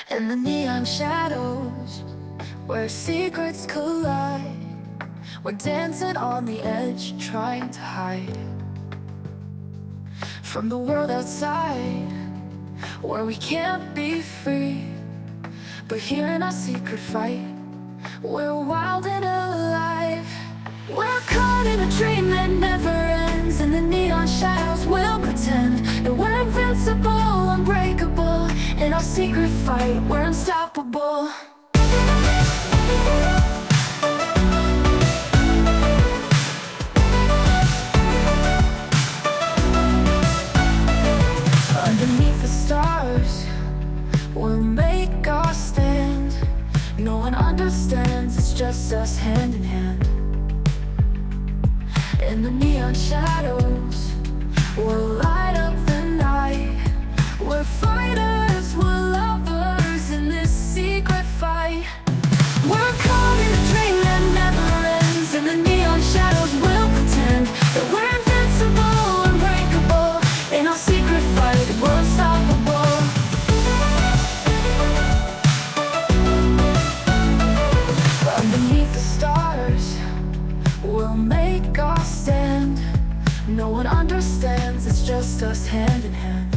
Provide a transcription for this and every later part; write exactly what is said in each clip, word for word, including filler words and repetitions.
In the neon shadows, where secrets collide, we're dancing on the edge, trying to hide from the world outside, where we can't be free. But here in our secret fight, we're wild and alive. We're caught in a dream that never ends. In the neon shadows, we'll pretend that we're invincible, unbreakable. In our secret fight, we're unstoppable. Underneath the stars, we'll make our stand. No one understands, it's just us hand in hand. In the neon shadows, we'll light up the night. We're fighters, we're lovers in this secret fight. We're caught in a dream that never ends. In the neon shadows, we'll pretend that we're invincible, unbreakable. In our secret fight, we're unstoppable. Underneath the stars, we'll make our stand. No one understands, it's just us hand in hand.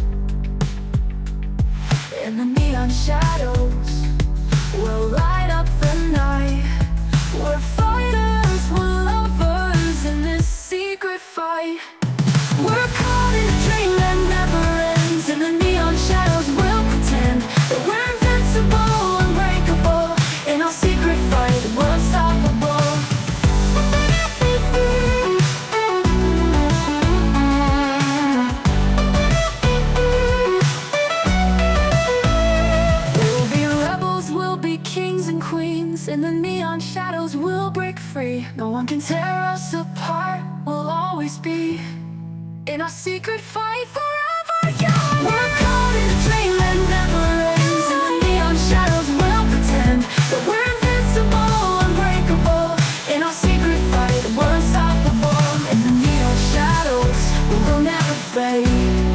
In the neon shadows, we'll light up the night. We're fighters, we're lovers in this secret fight. We're caught in a dream that never ends. In the neon shadows, we'll pretend that we're invincible, unbreakable. In our secret fight, we're unstoppable. In the neon shadows, we'll break free. No one can tear us apart, we'll always be in our secret fight forever young. We're caught in a dream that never ends. In the neon shadows, we'll pretend that we're invincible, unbreakable. In our secret fight, we're unstoppable. In the neon shadows, we'll never fade.